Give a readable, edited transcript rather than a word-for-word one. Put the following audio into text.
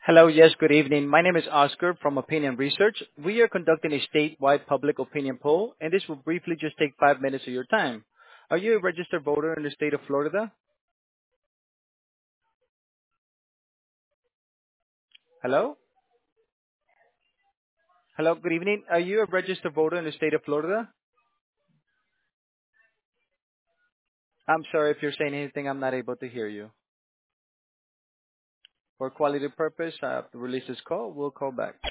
Hello. Yes, good evening. My name is Oscar from Opinion Research. We are conducting a statewide public opinion poll, and this will briefly just take 5 minutes of your time. Are you a registered voter in the state of Florida? Hello? Hello, good evening. Are you a registered voter in the state of Florida? I'm sorry if you're saying anything, I'm not able to hear you. For quality purpose, I have to release this call. We'll call back.